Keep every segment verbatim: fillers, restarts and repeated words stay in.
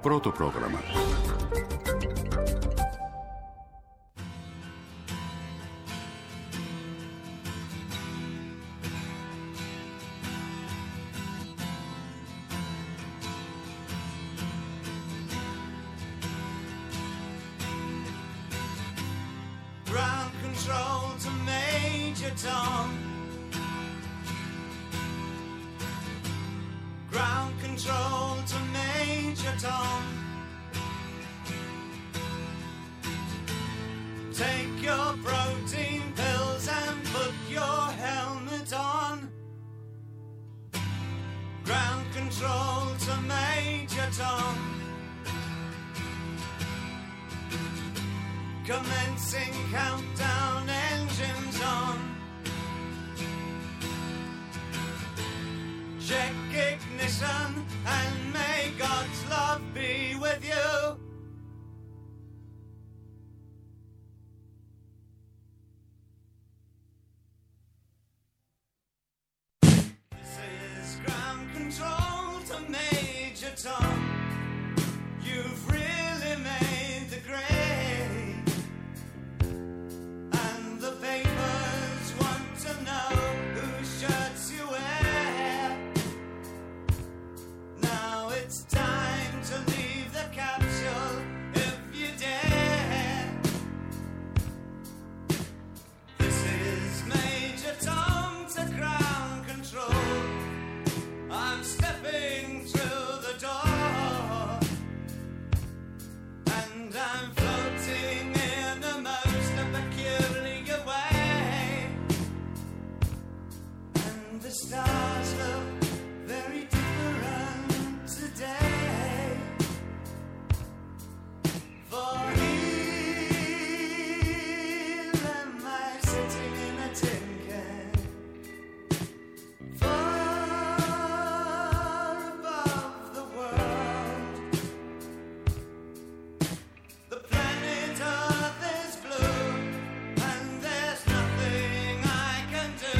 Πρώτο πρόγραμμα. Ground control to Major Tom. Ground control to Major Tom. Take your protein pills and put your helmet on. Ground control to Major Tom. Commencing countdown, engines on. Check ignition and may God's love be with you. This is ground control to Major Tom. You've really made the grade. The papers want to know whose shirts you wear. Now it's time to leave the capsule if you dare. This is Major Tom to ground control. I'm stepping through the door, and I'm floating in a most peculiar way. The stars look very different today. For here am I sitting in a tin can, far above the world. The planet Earth is blue, and there's nothing I can do.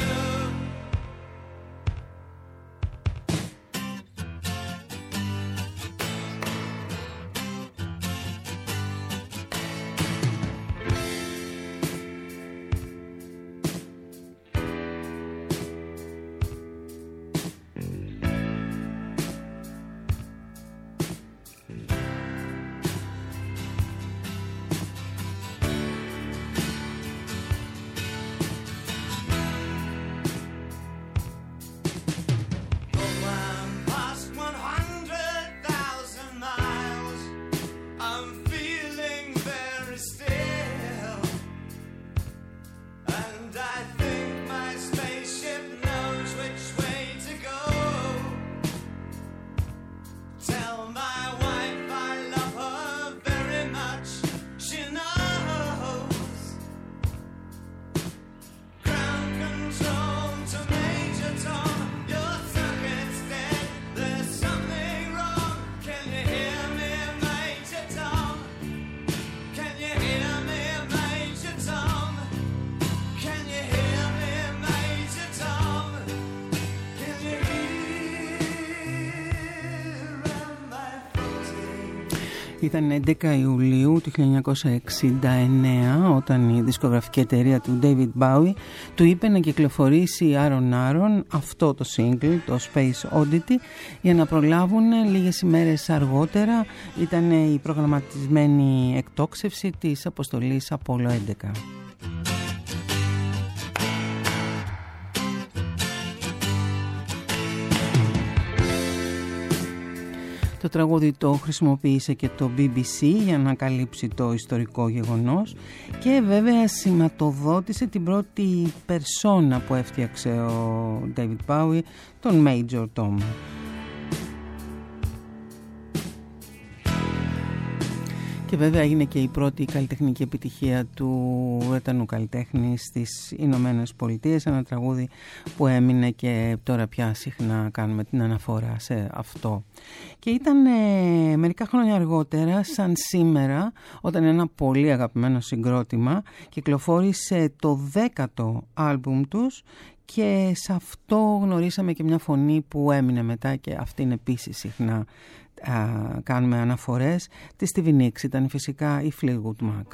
Ήταν έντεκα Ιουλίου του χίλια εννιακόσια εξήντα εννέα όταν η δισκογραφική εταιρεία του David Bowie του είπε να κυκλοφορήσει Aaron Aaron αυτό το single, το Space Oddity, για να προλάβουν λίγες ημέρες αργότερα. Ήταν η προγραμματισμένη εκτόξευση της αποστολής Apollo έντεκα. Το τραγούδι το χρησιμοποίησε και το μπι μπι σι για να καλύψει το ιστορικό γεγονός και βέβαια σηματοδότησε την πρώτη περσόνα που έφτιαξε ο David Bowie, τον Major Tom. Και βέβαια έγινε και η πρώτη καλλιτεχνική επιτυχία του Βρετανού καλλιτέχνη στις Ηνωμένες Πολιτείες, ένα τραγούδι που έμεινε και τώρα πια συχνά κάνουμε την αναφορά σε αυτό. Και ήταν ε, μερικά χρόνια αργότερα, σαν σήμερα, όταν ένα πολύ αγαπημένο συγκρότημα κυκλοφόρησε το δέκατο άλμπουμ τους και σε αυτό γνωρίσαμε και μια φωνή που έμεινε μετά και αυτήν επίσης συχνά α, κάνουμε αναφορές. Τη Stevie Nicks ήταν φυσικά η Fleetwood Mac.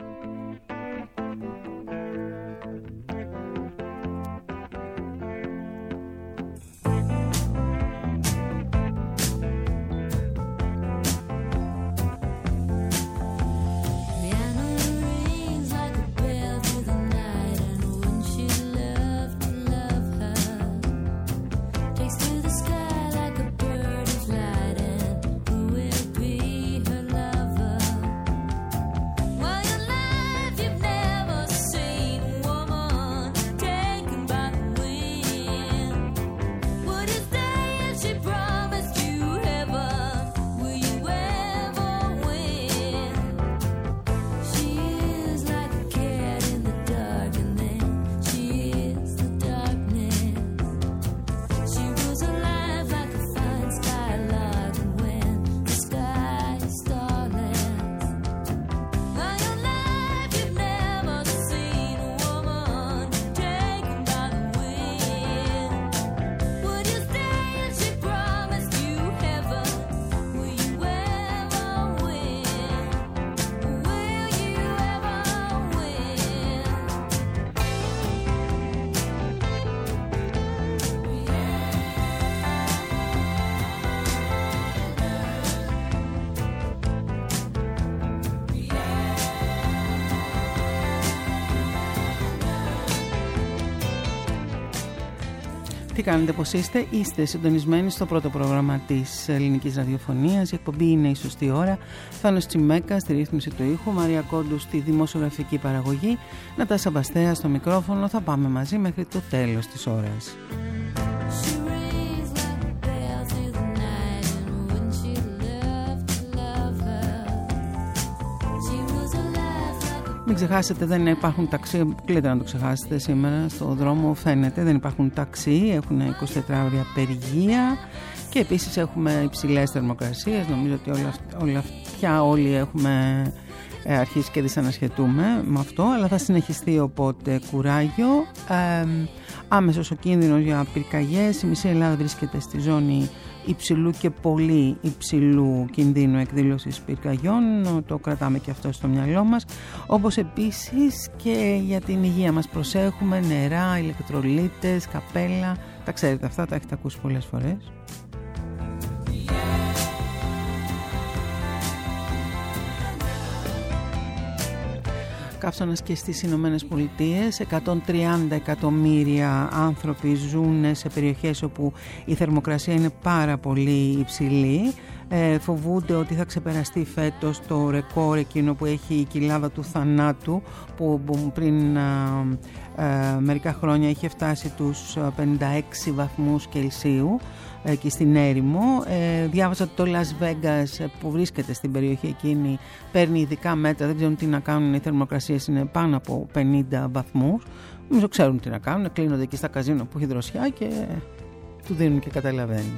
Τι κάνετε, πώς είστε? Είστε συντονισμένοι στο πρώτο πρόγραμμα της ελληνικής ραδιοφωνίας. Η εκπομπή είναι η σωστή ώρα. Θάνος Τσιμέκα στη ρύθμιση του ήχου, Μαρία Κόντου στη δημοσιογραφική παραγωγή, Νατάσα Μπαστέα στο μικρόφωνο. Θα πάμε μαζί μέχρι το τέλος της ώρας. Μην ξεχάσετε, δεν υπάρχουν ταξί. Κλείτε να το ξεχάσετε σήμερα. Στο δρόμο φαίνεται δεν υπάρχουν ταξί. Έχουν εικοσιτετράωρια απεργία. Και επίσης έχουμε υψηλές θερμοκρασίες. Νομίζω ότι όλα, όλα αυτά όλοι έχουμε αρχίσει και δυσανασχετούμε με αυτό. Αλλά θα συνεχιστεί, οπότε κουράγιο. Ε, άμεσος ο κίνδυνος για πυρκαγιές. Η μισή Ελλάδα βρίσκεται στη ζώνη υψηλού και πολύ υψηλού κινδύνου εκδήλωσης πυρκαγιών. Το κρατάμε και αυτό στο μυαλό μας. Όπως επίσης και για την υγεία μας προσέχουμε νερά, ηλεκτρολίτες, καπέλα. Τα ξέρετε αυτά, τα έχετε ακούσει πολλές φορές. Καύσωνας και στις Ηνωμένες Πολιτείες, εκατόν τριάντα εκατομμύρια άνθρωποι ζουν σε περιοχές όπου η θερμοκρασία είναι πάρα πολύ υψηλή. Ε, φοβούνται ότι θα ξεπεραστεί φέτος το ρεκόρ εκείνο που έχει η κοιλάδα του θανάτου, που, που πριν α, α, μερικά χρόνια είχε φτάσει τους πενήντα έξι βαθμούς Κελσίου εκεί στην έρημο. Ε, διάβασα ότι το Las Vegas που βρίσκεται στην περιοχή εκείνη παίρνει ειδικά μέτρα, δεν ξέρουν τι να κάνουν, οι θερμοκρασίες είναι πάνω από πενήντα βαθμούς. Νομίζω ξέρουν τι να κάνουν, κλείνονται εκεί στα καζίνο που έχει δροσιά και του δίνουν και καταλαβαίνει.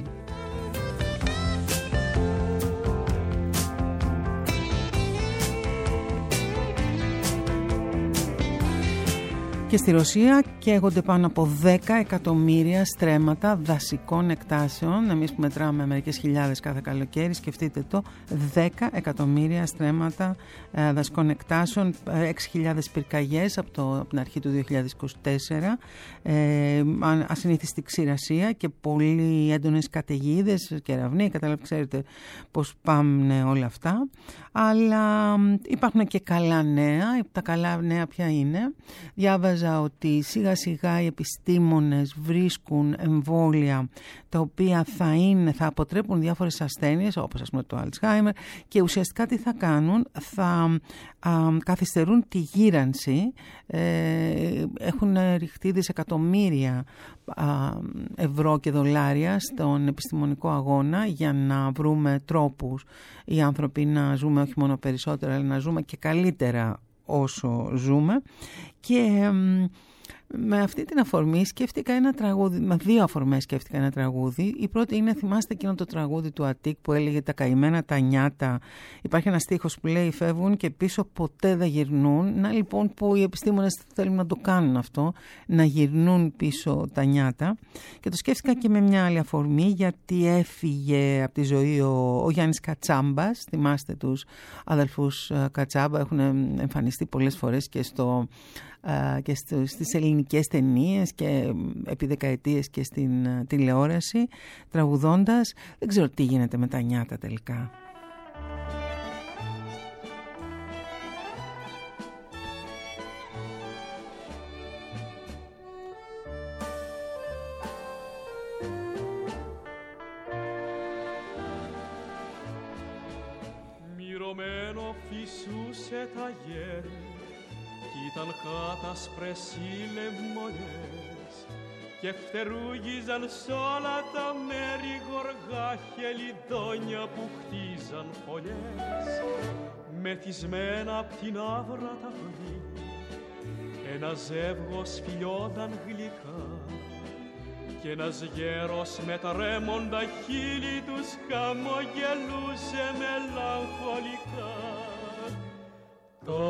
Και στη Ρωσία καίγονται πάνω από δέκα εκατομμύρια στρέμματα δασικών εκτάσεων. Εμείς που μετράμε μερικές χιλιάδες κάθε καλοκαίρι, σκεφτείτε το, δέκα εκατομμύρια στρέμματα ε, δασικών εκτάσεων, έξι χιλιάδες πυρκαγιές από, το, από την αρχή του δύο χιλιάδες είκοσι τέσσερα, ε, ασυνήθιστη ξηρασία και πολύ έντονες καταιγίδες, κεραυνοί, καταλάβετε, ξέρετε πώς πάνε όλα αυτά. Αλλά υπάρχουν και καλά νέα. Τα καλά νέα ποια είναι? Διάβαζα ότι σιγά σιγά οι επιστήμονες βρίσκουν εμβόλια τα οποία θα, είναι, θα αποτρέπουν διάφορες ασθένειες, όπως ας πούμε το Alzheimer, και ουσιαστικά τι θα κάνουν? Θα α, καθυστερούν τη γύρανση. Ε, έχουν ρηχτεί δισεκατομμύρια α, ευρώ και δολάρια στον επιστημονικό αγώνα για να βρούμε τρόπους οι άνθρωποι να ζούμε όχι μόνο περισσότερα, αλλά να ζούμε και καλύτερα όσο ζούμε. Και Με αυτή την αφορμή σκέφτηκα ένα τραγούδι, με δύο αφορμές σκέφτηκα ένα τραγούδι. Η πρώτη είναι, θυμάστε εκείνο το τραγούδι του Αττικ που έλεγε «Τα καημένα τα νιάτα». Υπάρχει ένα στίχος που λέει «Φεύγουν και πίσω ποτέ δεν γυρνούν». Να λοιπόν που οι επιστήμονες θέλουν να το κάνουν αυτό, να γυρνούν πίσω τα νιάτα. Και το σκέφτηκα και με μια άλλη αφορμή, γιατί έφυγε από τη ζωή ο, ο Γιάννης Κατσάμπας. Θυμάστε τους αδελφούς Κατσάμπα, έχουν εμφανιστεί πολλές φορές και στο... και στις ελληνικές ταινίες και επί δεκαετίες και στην τηλεόραση τραγουδώντας. Δεν ξέρω τι γίνεται με τα νιάτα τελικά. Μυρωμένο φυσούσε τα γέρη κι ήταν κάτασπρες οι λεμονιές και φτερούγιζαν σ' όλα τα μέρη γοργά χελιδόνια που χτίζαν φωλιές. Μεθυσμένα απ' την άβρα τα βρύ ένα ζεύγος φιλιόνταν γλυκά κι ένας γέρος με τρέμοντα χείλη τους χαμογελούσε μελαγχολικά. Τα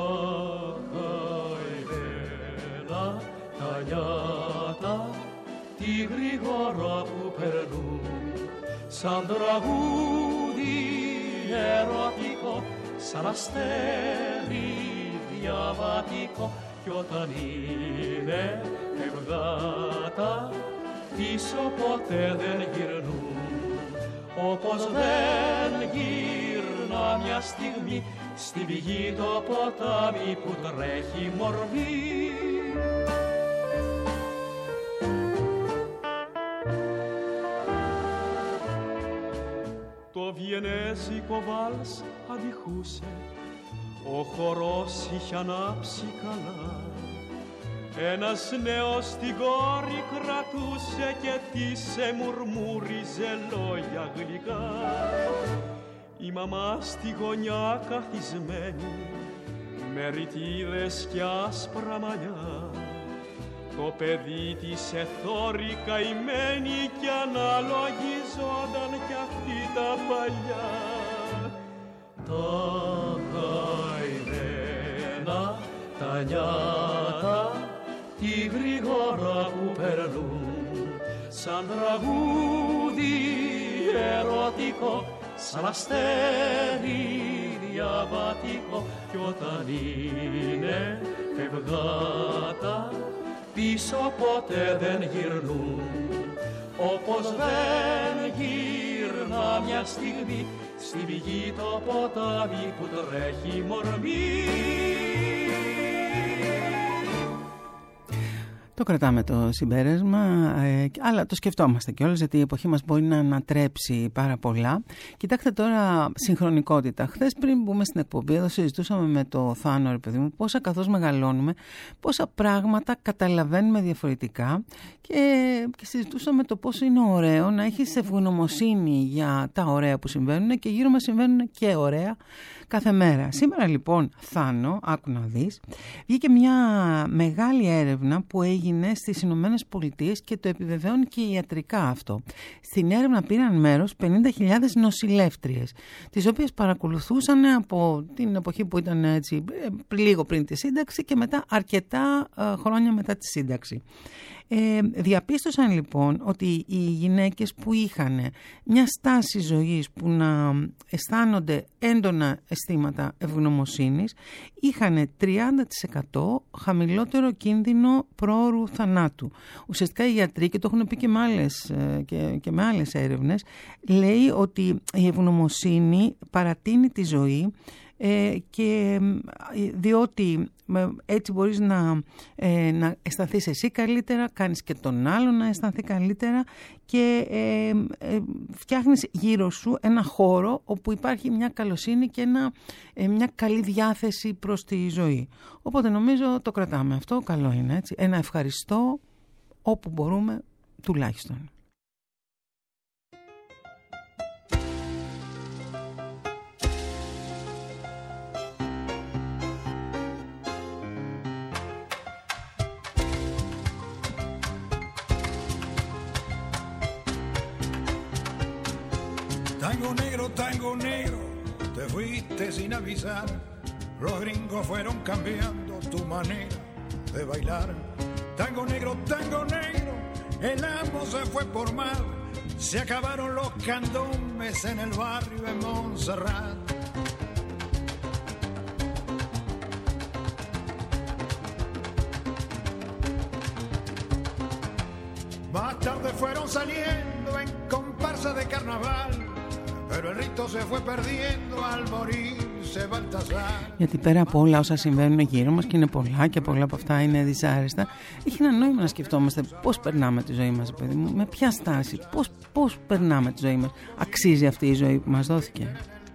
καημένα τα νιάτα τη γρήγορα που περνούν σαν τραγούδι ερωτικό, σαν αστέρι διαβατικό κι όταν είναι ευγάτα πίσω ποτέ δεν γυρνούν, όπως δεν γύρνα μια στιγμή στη πηγή το ποτάμι που τρέχει μορφή. Το βιενέζικο βάλς αντιχούσε, ο χορός είχε ανάψει καλά. Ένας νέος την κόρη κρατούσε και της μουρμούριζε λόγια γλυκά. Η μαμά στη γωνιά καθισμένη με ρητίδες κι άσπρα μαλλιά, το παιδί της εθώρη καημένη κι αναλογιζόταν κι αυτή τα παλιά. Τα καημένα τα νιάτα τη γρήγορα που περνούν σαν τραγούδι ερωτικό, σαν αστέρι διαβατικό κι όταν είναι φευγάτα πίσω ποτέ δεν γυρνούν, όπως δεν γύρνα μια στιγμή στη πηγή το ποτάμι που τρέχει μορμή. Το κρατάμε το συμπέρασμα, ε, αλλά το σκεφτόμαστε κιόλας, γιατί η εποχή μας μπορεί να ανατρέψει πάρα πολλά. Κοιτάξτε τώρα συγχρονικότητα. Χθες πριν μπούμε στην εκπομπή εδώ συζητούσαμε με το Θάνο, ρε παιδί μου, πόσα καθώς μεγαλώνουμε, πόσα πράγματα καταλαβαίνουμε διαφορετικά και, και συζητούσαμε το πόσο είναι ωραίο να έχεις ευγνωμοσύνη για τα ωραία που συμβαίνουν και γύρω μας συμβαίνουν και ωραία κάθε μέρα. Σήμερα λοιπόν, Θάνο, άκου να δεις, βγήκε μια μεγάλη έρευνα που έγινε στις Ηνωμένες Πολιτείες και το επιβεβαιώνει και ιατρικά αυτό. Στην έρευνα πήραν μέρος πενήντα χιλιάδες νοσηλεύτριες, τις οποίες παρακολουθούσαν από την εποχή που ήταν έτσι, λίγο πριν τη σύνταξη και μετά αρκετά ε, χρόνια μετά τη σύνταξη. Ε, διαπίστωσαν λοιπόν ότι οι γυναίκες που είχαν μια στάση ζωής που να αισθάνονται έντονα αισθήματα ευγνωμοσύνης είχαν τριάντα τοις εκατό χαμηλότερο κίνδυνο προώρου θανάτου. Ουσιαστικά οι γιατροί, και το έχουν πει και με άλλες, και, και με άλλες έρευνες, λέει ότι η ευγνωμοσύνη παρατείνει τη ζωή, Ε, και διότι έτσι μπορείς να, ε, να αισθανθείς εσύ καλύτερα, κάνεις και τον άλλον να αισθανθεί καλύτερα και ε, ε, φτιάχνεις γύρω σου ένα χώρο όπου υπάρχει μια καλοσύνη και ένα, ε, μια καλή διάθεση προς τη ζωή. Οπότε νομίζω το κρατάμε αυτό, καλό είναι έτσι. Ένα ευχαριστώ όπου μπορούμε τουλάχιστον. Tango negro, tango negro, te fuiste sin avisar. Los gringos fueron cambiando tu manera de bailar. Tango negro, tango negro, el amo se fue por mar. Se acabaron los candombes en el barrio de Montserrat. Más tarde fueron saliendo en comparsa de carnaval, pero el rito se fue perdiendo al morirse Baltasar. Γιατί πέρα από όλα όσα συμβαίνουν γύρω μας, και είναι πολλά και πολλά από αυτά είναι δυσάρεστα, έχει ένα νόημα να σκεφτόμαστε πώς περνάμε τη ζωή μας, παιδί μου, με ποια στάση, πώς, πώς περνάμε τη ζωή μας. Αξίζει αυτή η ζωή που μας δόθηκε?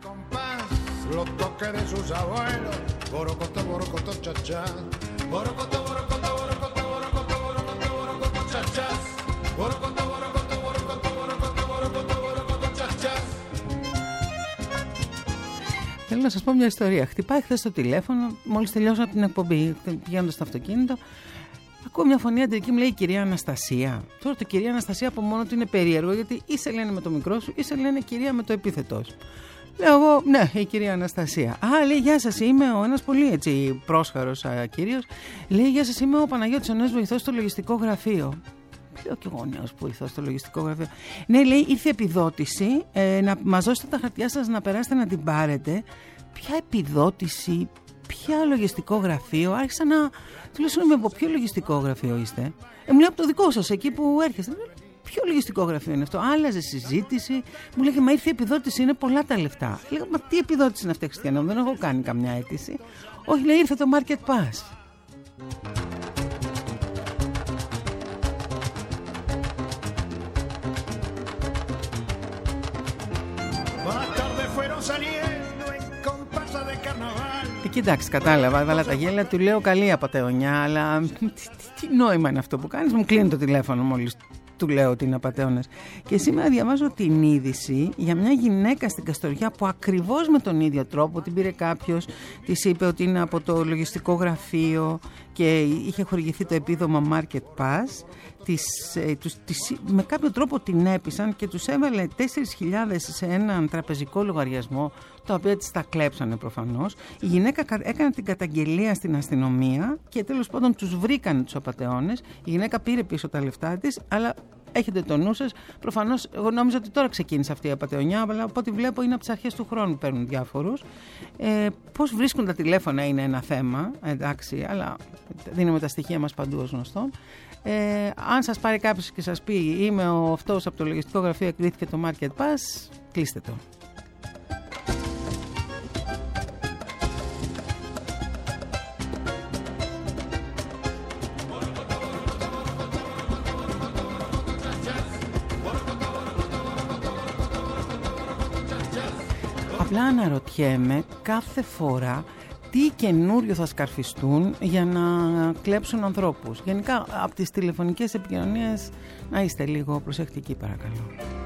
Θέλω να σας πω μια ιστορία. Χτυπάει χθες το τηλέφωνο, μόλις τελειώσα την εκπομπή, πηγαίνοντας στο αυτοκίνητο. Ακούω μια φωνή αντρική, μου λέει η κυρία Αναστασία. Τώρα το κυρία Αναστασία από μόνο του είναι περίεργο, γιατί ή σε λένε με το μικρό σου ή σε λένε κυρία με το επίθετό σου. Λέω εγώ, ναι, η κυρία Αναστασία. Α, λέει, γεια σας, είμαι ο ένας πολύ έτσι πρόσχαρος κύριος. Λέει, γεια σας, είμαι ο Παναγιώτης, ο νέος βοηθός στο λογιστικό γραφείο. Λέω κι εγώ νέος βοηθός στο λογιστικό γραφείο. Ναι, λέει, ήρθε επιδότηση, ε, να μας δώσετε τα χαρτιά σας να περάσετε να την πάρετε. Ποια επιδότηση, ποια λογιστικό γραφείο? Άρχισα να. Του λέω, συγγνώμη, από ποιο λογιστικό γραφείο είστε? Ε, μου λέει, από το δικό σας, εκεί που έρχεστε. Ποιο λογιστικό γραφείο είναι αυτό? Άλλαζε συζήτηση. Μου λέγε, μα ήρθε επιδότηση, είναι πολλά τα λεφτά. Λέγα, μα τι επιδότηση είναι αυτή, Χριστιανό? Δεν έχω κάνει καμιά αίτηση. Όχι, λέει, ήρθε το Market Pass. Κοιτάξτε, κατάλαβα, έβαλα τα γέλια, του λέω καλή απατεωνιά, αλλά τι, τι, τι νόημα είναι αυτό που κάνεις? Μου κλείνει το τηλέφωνο μόλις του λέω ότι είναι απατεώνες. Και σήμερα διαβάζω την είδηση για μια γυναίκα στην Καστοριά που ακριβώς με τον ίδιο τρόπο την πήρε κάποιος, της είπε ότι είναι από το λογιστικό γραφείο και είχε χορηγηθεί το επίδομα Market Pass. Της, ε, τους, της, με κάποιο τρόπο την έπεισαν και τους έβαλε τέσσερις χιλιάδες σε έναν τραπεζικό λογαριασμό, τα οποία της τα κλέψανε προφανώς. Η γυναίκα έκανε την καταγγελία στην αστυνομία και τέλος πάντων τους βρήκανε τους απατεώνες. Η γυναίκα πήρε πίσω τα λεφτά της, αλλά έχετε το νου σας, προφανώς εγώ νόμιζα ότι τώρα ξεκίνησε αυτή η απατεωνιά, αλλά από ό,τι βλέπω είναι από τις αρχές του χρόνου, παίρνουν διάφορους. Ε, πώς βρίσκουν τα τηλέφωνα είναι ένα θέμα, εντάξει, αλλά δίνουμε τα στοιχεία μας παντού ως γνωστό. Ε, αν σας πάρει κάποιος και σας πει είμαι ο αυτός από το λογιστικό γραφείο, εκδίθηκε το Market Pass, κλείστε το. Απλά αναρωτιέμαι κάθε φορά τι καινούριο θα σκαρφιστούν για να κλέψουν ανθρώπους. Γενικά από τις τηλεφωνικές επικοινωνίες να είστε λίγο προσεκτικοί, παρακαλώ.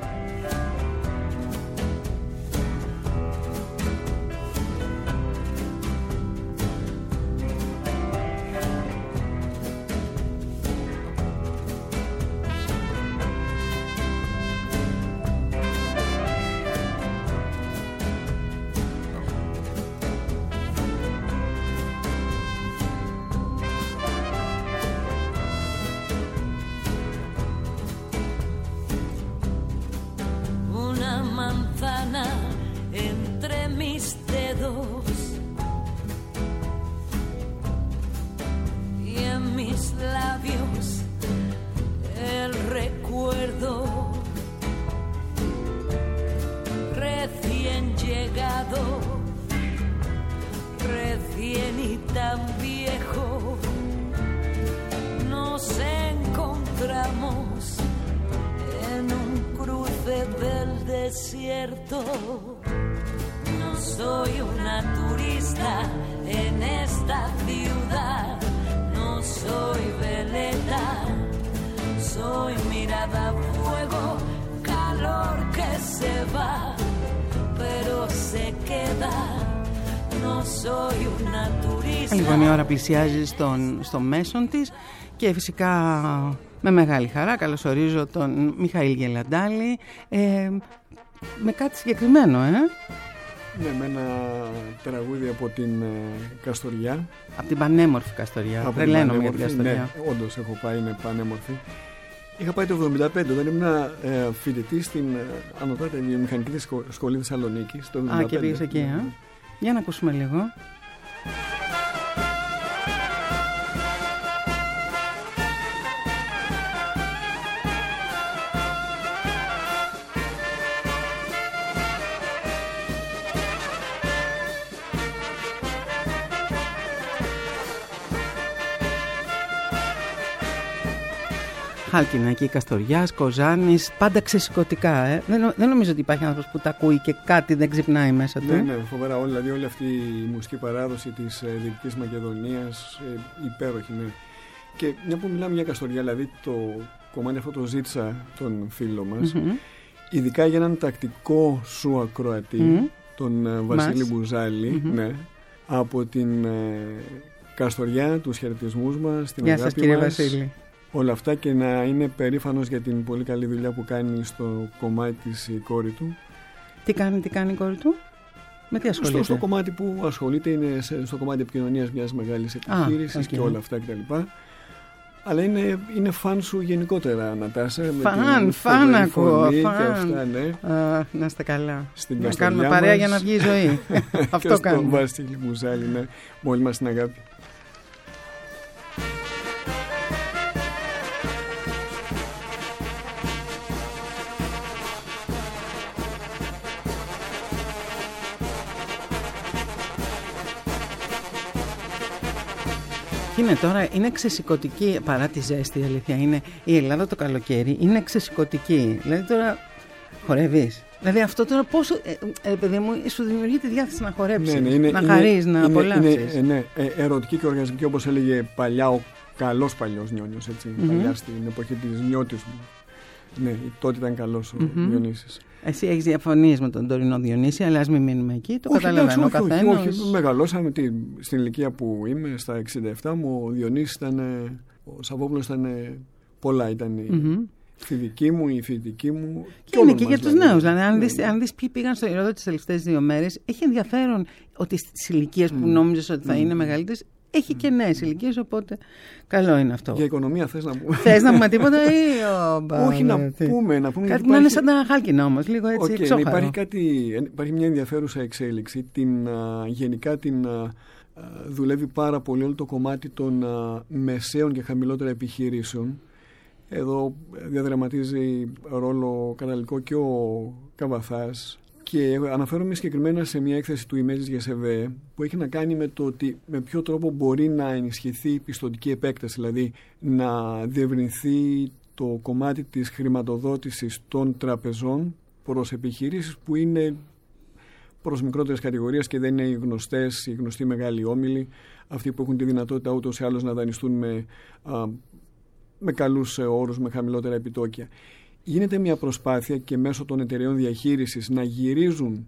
Λοιπόν, η ώρα πλησιάζει στον, στο μέσον της και φυσικά με μεγάλη χαρά καλωσορίζω τον Μιχαήλ Γελαντάλη. Ε, με κάτι συγκεκριμένο, ε? Ναι, με ένα τραγούδι από την ε, Καστοριά. Από την πανέμορφη Καστοριά. Τρελαίνομαι για την Καστοριά. Ναι, όντως έχω πάει, είναι πανέμορφη. Είχα πάει το εβδομήντα πέντε, όταν ήμουν ε, φοιτητή στην ε, Ανωτάτη Βιομηχανική Σχολή Θεσσαλονίκης. Το εβδομήντα πέντε. Α, και πήγες εκεί, ε? Για να ακούσουμε λίγο. Χάλκινα εκεί, Καστοριάς, Κοζάνης, πάντα ξεσηκωτικά. Ε. Δεν, δεν νομίζω ότι υπάρχει άνθρωπος που τα ακούει και κάτι δεν ξυπνάει μέσα του. Ναι, ναι, φοβερά όλα. Δηλαδή, όλη αυτή η μουσική παράδοση της ε, Δυτικής Μακεδονίας, ε, υπέροχη, ναι. Και μια που μιλάμε για Καστοριά, δηλαδή το κομμάτι αυτό το ζήτησα τον φίλο μας, mm-hmm. ειδικά για έναν τακτικό σου ακροατή, mm-hmm. τον ε, Βασίλη Μπουζάλη, mm-hmm. ναι, από την ε, Καστοριά, τους χαιρετισμούς μας, την Γεια αγάπη σας, κύριε μας. Βασίλη. Όλα αυτά, και να είναι περήφανος για την πολύ καλή δουλειά που κάνει στο κομμάτι της η κόρη του. Τι κάνει, τι κάνει η κόρη του? Με τι ασχολείται? Στο, στο κομμάτι που ασχολείται είναι στο κομμάτι επικοινωνίας μιας μεγάλης επιχείρησης, ah, okay. και όλα αυτά κτλ. Αλλά είναι, είναι φαν σου γενικότερα, Νατάσα. Φαν, φαν ακούω. Και αυτά, ναι. Uh, να είστε καλά. Στην να κάνουμε παρέα μας, για να βγει η ζωή. Αυτό κάνουμε. Και στον Βασίλη Μπουζάλη, ναι. Μόλι μας την αγάπη. Είναι τώρα, είναι ξεσηκωτική, παρά τη ζέστη, η αλήθεια είναι, η Ελλάδα το καλοκαίρι είναι ξεσηκωτική. Δηλαδή τώρα χορεύεις. Δηλαδή αυτό τώρα πόσο, ε, ε, παιδί μου, σου δημιουργεί τη διάθεση να χορέψεις, ναι, ναι, είναι, να χαρείς, να απολαύσεις. Είναι, είναι ε, ερωτική και οργασμική, όπως έλεγε παλιά ο καλός παλιός Νιόνιος, έτσι, mm-hmm. παλιά στην εποχή της Νιώτης μου. Ναι, τότε ήταν καλός ο mm-hmm. Διονύσης. Εσύ έχεις διαφωνίες με τον τωρινό Διονύση, αλλά ας μην μείνουμε εκεί. Το καταλαβαίνω. Όχι, όχι, όχι, όχι. Μεγαλώσαμε τι, στην ηλικία που είμαι, στα εξήντα επτά μου, ο Διονύσης ήταν, ο Σαββόπουλος ήταν πολλά. Ήταν mm-hmm. η φοιτητική μου, η φοιτητική μου. Και, και είναι και για τους νέους. Δηλαδή, αν δεις, αν δεις ποιοι πήγαν στο Ηρώδο τις τελευταίες δύο μέρες, έχει ενδιαφέρον ότι στις ηλικίες που mm. νόμιζες ότι θα mm. είναι μεγαλύτερες, έχει και νέες ηλικίες, οπότε καλό είναι αυτό. Για οικονομία θες να πούμε? Θες να πούμε τίποτα ή... Oh, όχι, να πούμε, να πούμε. Κάτι που να είναι σαν τα Χάλκινα όμως, λίγο έτσι okay, εξώχαρο. Υπάρχει, κάτι, υπάρχει μια ενδιαφέρουσα εξέλιξη. Την, α, γενικά την α, δουλεύει πάρα πολύ όλο το κομμάτι των α, μεσαίων και χαμηλότερα επιχειρήσεων. Εδώ διαδραματίζει ρόλο καταλικό και ο Καβαθάς. Και αναφέρομαι συγκεκριμένα σε μια έκθεση του Imagis Γεσεβέ που έχει να κάνει με το ότι με ποιο τρόπο μπορεί να ενισχυθεί η πιστωτική επέκταση, δηλαδή να διευρυνθεί το κομμάτι της χρηματοδότησης των τραπεζών προς επιχειρήσεις που είναι προς μικρότερες κατηγορίες και δεν είναι οι γνωστές, οι γνωστοί μεγάλοι όμιλοι, αυτοί που έχουν τη δυνατότητα ούτως ή άλλως να δανειστούν με, α, με καλούς όρους, με χαμηλότερα επιτόκια. Γίνεται μια προσπάθεια και μέσω των εταιρεών διαχείρισης να γυρίζουν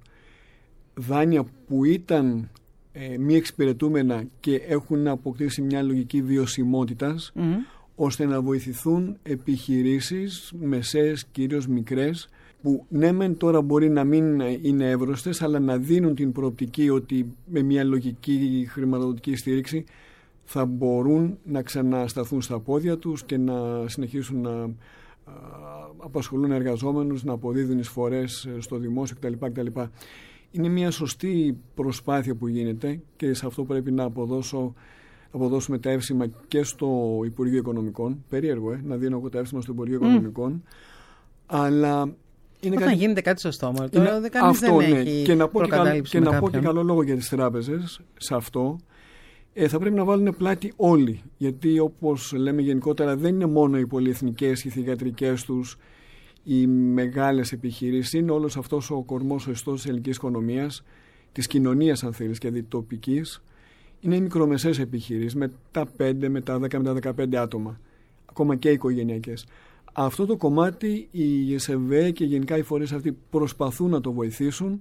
δάνεια που ήταν ε, μη εξυπηρετούμενα και έχουν αποκτήσει μια λογική βιωσιμότητας, mm-hmm. ώστε να βοηθηθούν επιχειρήσεις μεσαίες, κυρίως μικρές, που ναι μεν τώρα μπορεί να μην είναι εύρωστες, αλλά να δίνουν την προοπτική ότι με μια λογική χρηματοδοτική στήριξη θα μπορούν να ξανασταθούν στα πόδια τους και να συνεχίσουν να απασχολούν εργαζόμενους, να αποδίδουν εισφορές στο δημόσιο κτλ. κτλ. Είναι μια σωστή προσπάθεια που γίνεται και σε αυτό πρέπει να αποδώσω, αποδώσουμε τα εύσημα και στο Υπουργείο Οικονομικών. Περίεργο, ε, να δίνω εγώ τα εύσημα στο Υπουργείο mm. Οικονομικών. Αλλά είναι όταν κάτι... γίνεται κάτι σωστό, μόνο τώρα είναι... δεν κανείς αυτό, δεν ναι. έχει και να πω και, καλ... και, να πω και καλό λόγο για τις τράπεζες σε αυτό. Ε, θα πρέπει να βάλουν πλάτη όλοι, γιατί όπως λέμε γενικότερα δεν είναι μόνο οι πολυεθνικές, οι θυγατρικές τους, οι μεγάλες επιχειρήσεις, είναι όλος αυτός ο κορμός ο ιστός της ελληνικής οικονομίας, της κοινωνίας αν θέλεις και τοπικής, είναι οι μικρομεσαίες επιχειρήσεις με τα πέντε, με τα δέκα, με τα δεκαπέντε άτομα, ακόμα και οι οικογενειακές. Αυτό το κομμάτι η ΕΣΕΒΕ και γενικά οι φορείς αυτοί προσπαθούν να το βοηθήσουν.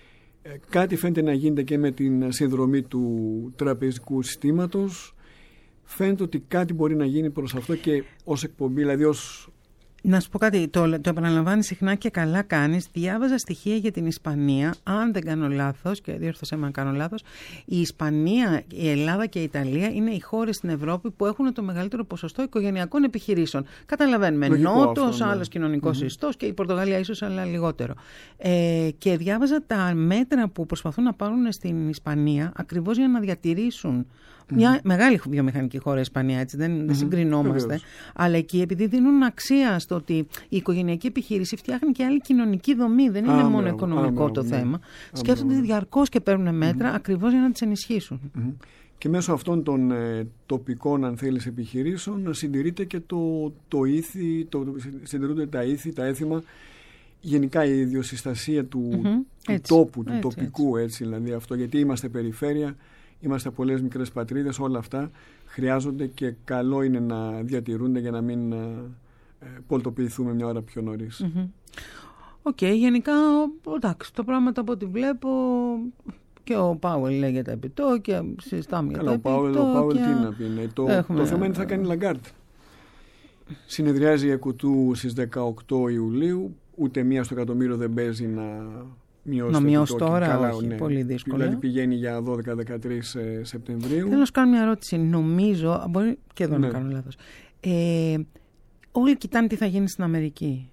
Κάτι φαίνεται να γίνεται και με την συνδρομή του τραπεζικού συστήματος. Φαίνεται ότι κάτι μπορεί να γίνει προς αυτό και ως εκπομπή, δηλαδή ως Να σου πω κάτι, το, το επαναλαμβάνει συχνά και καλά κάνεις. Διάβαζα στοιχεία για την Ισπανία, αν δεν κάνω λάθος, και διόρθωσέ με αν κάνω λάθος, η Ισπανία, η Ελλάδα και η Ιταλία είναι οι χώρες στην Ευρώπη που έχουν το μεγαλύτερο ποσοστό οικογενειακών επιχειρήσεων. Καταλαβαίνουμε, νότος, ναι. άλλος κοινωνικός mm-hmm. ιστός και η Πορτογαλία ίσως, αλλά λιγότερο. Ε, και διάβαζα τα μέτρα που προσπαθούν να πάρουν στην Ισπανία ακριβώς για να διατηρήσουν μια mm-hmm. μεγάλη βιομηχανική χώρα η Ισπανία, έτσι, δεν, mm-hmm. δεν συγκρινόμαστε. Βεβαίως. Αλλά εκεί, επειδή δίνουν αξία στο ότι η οικογενειακή επιχείρηση φτιάχνει και άλλη κοινωνική δομή, δεν είναι άμπρε, μόνο οικονομικό άμπρε, το άμπρε, θέμα. Άμπρε, σκέφτονται διαρκώς και παίρνουν μέτρα mm-hmm. ακριβώς για να τις ενισχύσουν. Mm-hmm. Και μέσω αυτών των ε, τοπικών, αν θέλεις, επιχειρήσεων συντηρείται και το, το ήθη, το, συντηρούνται τα ήθη, τα έθιμα, γενικά η ιδιοσυστασία του, mm-hmm. του έτσι, τόπου, του έτσι, τοπικού, έτσι. έτσι δηλαδή αυτό, γιατί είμαστε περιφέρεια. Είμαστε πολλές μικρές πατρίδες, όλα αυτά χρειάζονται και καλό είναι να διατηρούνται για να μην ε, πολτοποιηθούμε μια ώρα πιο νωρίς. Οκ, mm-hmm. okay, γενικά εντάξει, το πράγμα από ό,τι βλέπω και ο Πάουελ λέγεται τα επιτόκια, συζητάμε για τα επιτόκια. Ο Πάουελ τι να πει, ναι. το, Έχουμε... το θέμα είναι τι θα κάνει η Λαγκάρντ. Συνεδριάζει η ΕΚΟΥΤΟΥ στις δεκαοκτώ Ιουλίου, ούτε μία στο εκατομμύριο δεν παίζει να... Μειώσει να μειώσει τώρα, καλά, όχι, ναι. πολύ δύσκολο. Δηλαδή πηγαίνει για δώδεκα με δεκατρείς Σεπτεμβρίου. Θέλω να σου κάνω μια ερώτηση. Νομίζω, μπορεί και εδώ ναι. να κάνω λάθος. Ε, όλοι κοιτάνε τι θα γίνει στην Αμερική.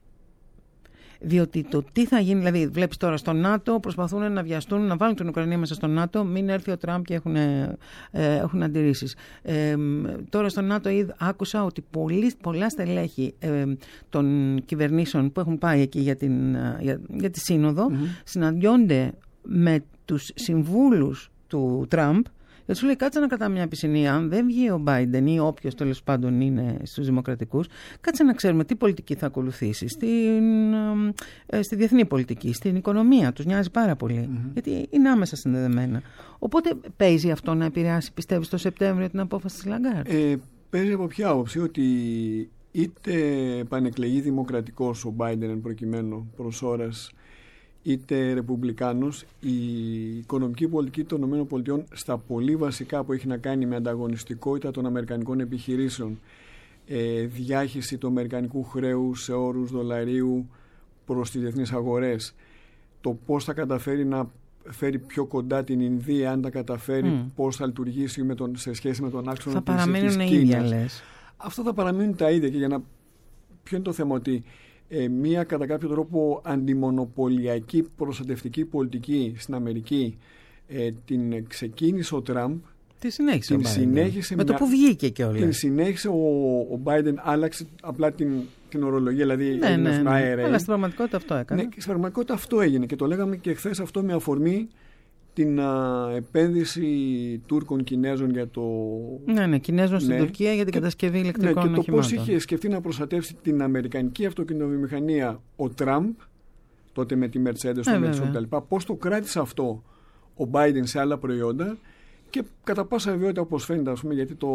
Διότι το τι θα γίνει, δηλαδή βλέπεις τώρα στο ΝΑΤΟ προσπαθούν να βιαστούν, να βάλουν την Ουκρανία μέσα στο ΝΑΤΟ, μην έρθει ο Τραμπ και έχουν, ε, έχουν αντιρρήσεις. Ε, τώρα στο ΝΑΤΟ είδ, άκουσα ότι πολλοί, πολλά στελέχη ε, των κυβερνήσεων που έχουν πάει εκεί για, την, για, για τη σύνοδο mm-hmm. συναντιόνται με τους συμβούλους του Τραμπ. Γιατί σου λέει κάτσε να κρατάμε μια πισινή. Αν δεν βγει ο Μπάιντεν ή όποιος τέλος πάντων είναι στους δημοκρατικούς, κάτσε να ξέρουμε τι πολιτική θα ακολουθήσει στην, ε, στη διεθνή πολιτική, στην οικονομία. Τους νοιάζει πάρα πολύ. Mm-hmm. Γιατί είναι άμεσα συνδεδεμένα. Οπότε παίζει αυτό να επηρεάσει, πιστεύεις, το Σεπτέμβριο την απόφαση της Λαγκάρντ. Ε, παίζει από ποια άποψη, ότι είτε πανεκλεγεί δημοκρατικός ο Μπάιντεν εν προκειμένου προς ώρας, είτε ρεπουμπλικάνος, η οικονομική πολιτική των ΗΠΑ στα πολύ βασικά που έχει να κάνει με ανταγωνιστικότητα των αμερικανικών επιχειρήσεων, ε, διάχυση του αμερικανικού χρέους σε όρους δολαρίου προς τις διεθνείς αγορές, το πώς θα καταφέρει να φέρει πιο κοντά την Ινδία, αν τα καταφέρει, mm. πώς θα λειτουργήσει με τον, σε σχέση με τον άξονα της Κίνας. Θα παραμείνουν ίδια, λες. Αυτό θα παραμείνουν τα ίδια. Και για να... ποιο είναι το θέμα, ότι Ε, μία κατά κάποιο τρόπο αντιμονοπολιακή προστατευτική πολιτική στην Αμερική ε, την ξεκίνησε ο Τραμπ. Τη συνέχισε την ο συνέχισε με μια... το που βγήκε και όλα. Την συνέχισε ο, ο Biden, άλλαξε απλά την, την ορολογία, δηλαδή ναι, ναι, ναι. αέρα. Αλλά στην πραγματικότητα αυτό έκανε. Ναι, στην πραγματικότητα αυτό έγινε και το λέγαμε και χθες αυτό με αφορμή την α, επένδυση Τούρκων Κινέζων για το... Ναι, ναι, Κινέζων στην ναι, Τουρκία για την και, κατασκευή ηλεκτρικών οχημάτων. Ναι, και το πώς είχε σκεφτεί να προστατεύσει την αμερικανική αυτοκινητοβιομηχανία ο Τραμπ, τότε με τη Mercedes, το Mercedes κτλ. Πώς το κράτησε αυτό ο Biden σε άλλα προϊόντα και κατά πάσα βεβαιότητα, όπως φαίνεται, ας πούμε, γιατί το,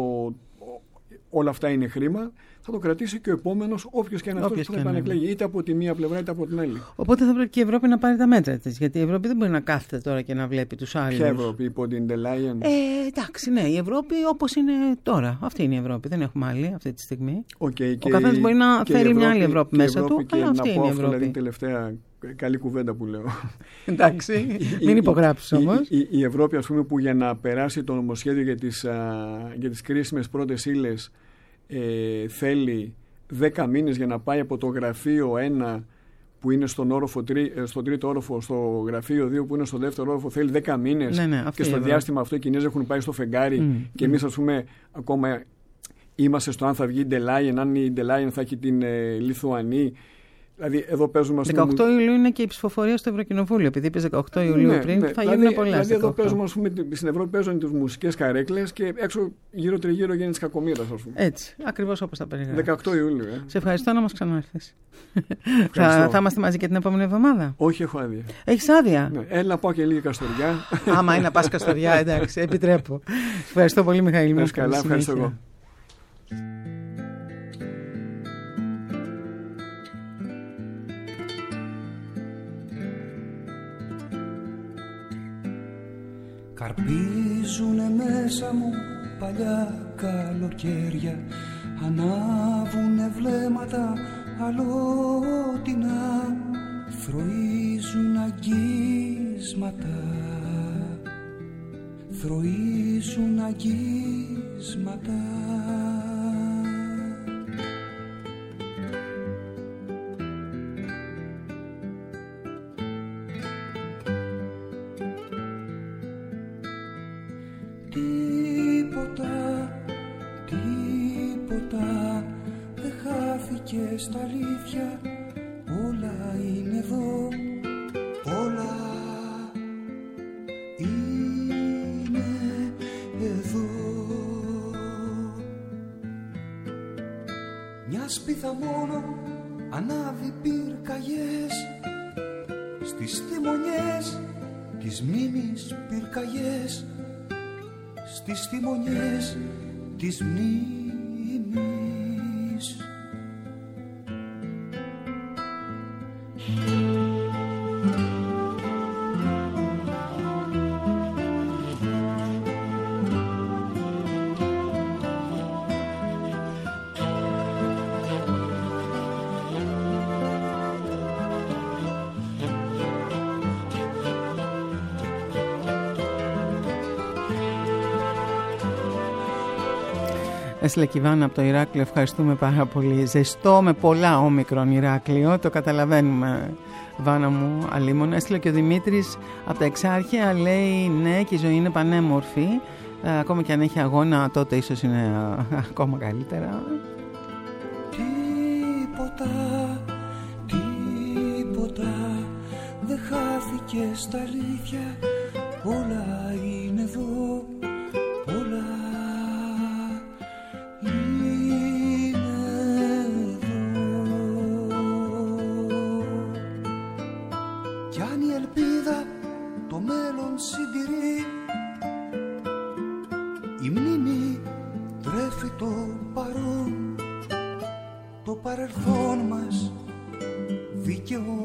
όλα αυτά είναι χρήμα, θα το κρατήσει και ο επόμενος, όποιος και είναι αυτός που θα επανεκλέγει, είτε από τη μία πλευρά είτε από την άλλη. Οπότε θα πρέπει και η Ευρώπη να πάρει τα μέτρα της. Γιατί η Ευρώπη δεν μπορεί να κάθεται τώρα και να βλέπει τους άλλους. Ποια Ευρώπη, υπό την der Leyen? Ε, εντάξει, ναι, η Ευρώπη όπως είναι τώρα. Αυτή είναι η Ευρώπη. Δεν έχουμε άλλη αυτή τη στιγμή. Okay, ο καθένας μπορεί να φέρει Ευρώπη, μια άλλη Ευρώπη μέσα Ευρώπη του, αλλά αυτή είναι η Ευρώπη. Δηλαδή, τελευταία καλή κουβέντα που λέω. Εντάξει, μην υπογράψεις όμως. Η, η, η Ευρώπη, ας πούμε, που για να περάσει το νομοσχέδιο για τις, α, για τις κρίσιμες πρώτες ύλες ε, θέλει δέκα μήνες για να πάει από το γραφείο ένα που είναι στον, όροφο, στον τρίτο όροφο, στο γραφείο δύο που είναι στο δεύτερο όροφο, θέλει δέκα μήνες ναι, ναι, και στο διάστημα αυτό οι Κινέζοι έχουν πάει στο φεγγάρι mm, και εμείς mm. ας πούμε ακόμα είμαστε στο αν θα βγει η der Leyen, αν η der Leyen θα έχει την ε, Λιθουανή. Δηλαδή, εδώ παίζουμε, δεκαοκτώ Ιουλίου είναι και η ψηφοφορία στο Ευρωκοινοβούλιο. Επειδή είπες δεκαοκτώ Ιουλίου ναι, πριν, ναι, θα γίνουν δηλαδή, πολλά. Δηλαδή, εδώ παίζουμε, ας πούμε, στην Ευρώπη παίζουν τις μουσικές καρέκλες και έξω γύρω τριγύρω γίνεται της κακομοίρας, ας πούμε. Έτσι, ακριβώς όπως τα περιγράφεις. δεκαοκτώ Ιουλίου. Ε. Σε ευχαριστώ να μας ξανάρθεις. θα, θα είμαστε μαζί και την επόμενη εβδομάδα. Όχι, έχω άδεια. Έχεις άδεια. Ναι, έλα να πάω και λίγη Καστοριά. Άμα είναι να πας Καστοριά, εντάξει, επιτρέπω. Ευχαριστώ πολύ, Μιχαήλ. Καλά, ευχαριστώ εγώ. Καρπίζουνε μέσα μου παλιά καλοκαίρια, ανάβουνε βλέμματα αλλότινα θροίζουν αγγίσματα, θροίζουν αγγίσματα. Τίποτα, τίποτα δεν χάθηκε στα αλήθεια, όλα είναι εδώ, όλα είναι εδώ. Μια σπίθα μόνο ανάβει πυρκαγιές, στις θυμονιές της μνήμης πυρκαγιές, στις θυμονιές της μνήμης. Έστειλε Κιβάνα από το Ηράκλειο, ευχαριστούμε πάρα πολύ. Ζεστό με πολλά όμικρον Ηράκλειο, το καταλαβαίνουμε, Βάνα μου, αλίμον. Έστειλε και ο Δημήτρης από τα Εξάρχεια, λέει ναι, και η ζωή είναι πανέμορφη. Ε, ακόμα και αν έχει αγώνα, τότε ίσως είναι α, ακόμα καλύτερα. Τίποτα, τίποτα δεν χάθηκε στα αλήθεια, όλα είναι εδώ, όλα συντηρεί, η μνήμη τρέφει το παρόν, το παρελθόν μας δικαιώνοντας.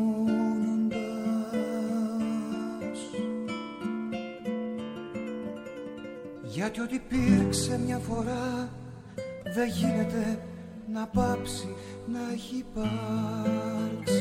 Γιατί ό,τι υπήρξε μια φορά δεν γίνεται να πάψει να έχει υπάρξει.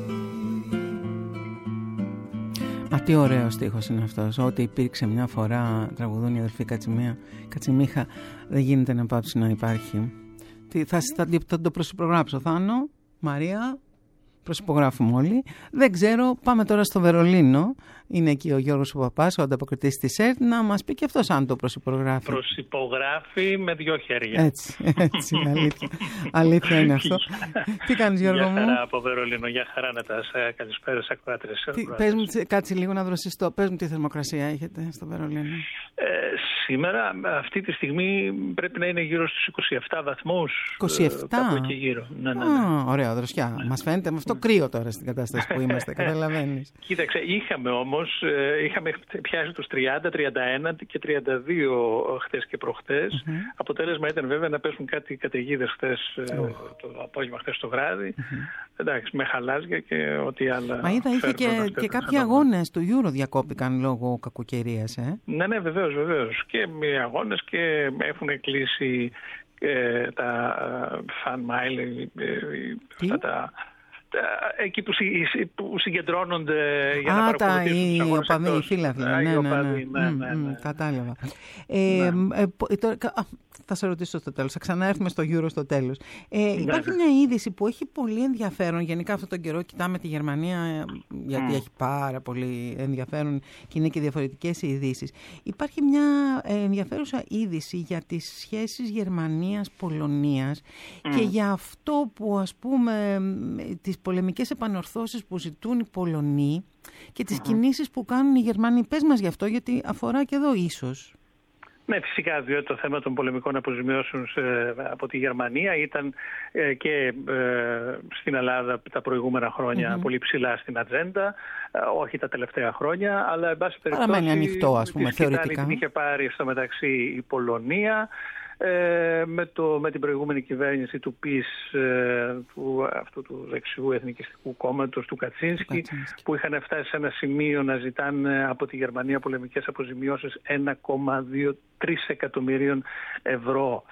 Μα τι ωραίο στίχος είναι αυτός. Ό,τι υπήρξε μια φορά, τραγουδούν οι αδερφοί Κατσιμία, Κατσιμίχα, δεν γίνεται να πάψει να υπάρχει. Τι, θα, θα, θα το προσυπογράψω, Θάνο, Μαρία, προσυπογράφουμε όλοι. Δεν ξέρω, πάμε τώρα στο Βερολίνο. Είναι εκεί ο Γιώργος ο Παπάς, ο ανταποκριτής της ΕΡΤ, να μας πει και αυτός αν το προσυπογράφει. Προσυπογράφει με δυο χέρια. Έτσι, έτσι, αλήθεια. Αλήθεια είναι αυτό. Τι κάνεις, Γιώργο μου? Γεια χαρά από Βερολίνο, γεια χαρά να τα καλησπέρα στις ακροάτρες. Πες μου, κάτσε λίγο να δροσιστώ. Πες μου τι θερμοκρασία έχετε στο Βερολίνο. Ε, σήμερα, αυτή τη στιγμή πρέπει να είναι γύρω στους είκοσι επτά βαθμούς. είκοσι επτά? Κάπου εκεί γύρω. Ναι, ναι, ναι. Α, ωραία, δροσιά. Ναι. Μας φαίνεται με αυτό κρύο τώρα στην κατάσταση που είμαστε, καταλαβαίνεις. Κοίταξε, είχαμε όμως, είχαμε πιάσει τους τριάντα, τριάντα ένα και τριάντα δύο χτες και προχτές. Mm-hmm. Αποτέλεσμα ήταν βέβαια να πέσουν κάτι καταιγίδες χτες, oh. το απόγευμα, χτες το βράδυ. Mm-hmm. Εντάξει, με χαλάζια και ό,τι άλλα. Μα είδα είχε και, και κάποιοι αγώνες του Euro διακόπηκαν λόγω κακοκαιρίας, ε. Ναι, ναι, βεβαίως, βεβαίως. Και οι αγώνες και έχουν κλείσει ε, τα fan mile, ε, αυτά τα... εκεί που, συ, που συγκεντρώνονται για Α, να παρακολουθήσουν τους αγώνες οπαδοί, εκτός. οι φίλαθλοι, ναι, ναι, ναι, ναι, ναι, ναι. Κατάλαβα. Ε, ναι. ε, τώρα, θα σε ρωτήσω στο τέλος, θα ξαναέρθουμε στο Euro στο τέλος. Ε, ναι. Υπάρχει μια είδηση που έχει πολύ ενδιαφέρον, γενικά αυτόν τον καιρό κοιτάμε τη Γερμανία, γιατί mm. έχει πάρα πολύ ενδιαφέρον και είναι και διαφορετικές οι ειδήσεις. Υπάρχει μια ενδιαφέρουσα είδηση για τις σχέσεις Γερμανίας-Πολωνίας mm. και για αυτό που, ας πούμε, τις πολεμικές επανορθώσεις που ζητούν οι Πολωνοί και τις mm-hmm. κινήσεις που κάνουν οι Γερμανοί. Πες μας γι' αυτό, γιατί αφορά και εδώ ίσως. Ναι, φυσικά, διότι το θέμα των πολεμικών αποζημιώσεων από τη Γερμανία ήταν και στην Ελλάδα τα προηγούμενα χρόνια mm-hmm. πολύ ψηλά στην ατζέντα, όχι τα τελευταία χρόνια, αλλά εν πάση περιπτώσει παραμένει ανοιχτό, ας πούμε, θεωρητικά. Την είχε πάρει στο μεταξύ η Πολωνία. Ε, με, το, με την προηγούμενη κυβέρνηση του ΠΙΣ, ε, του, αυτού του δεξιού εθνικιστικού κόμματος του Κατσίνσκι, που είχαν φτάσει σε ένα σημείο να ζητάνε από τη Γερμανία πολεμικές αποζημιώσεις ένα κόμμα δύο τρία εκατομμυρίων ευρώ.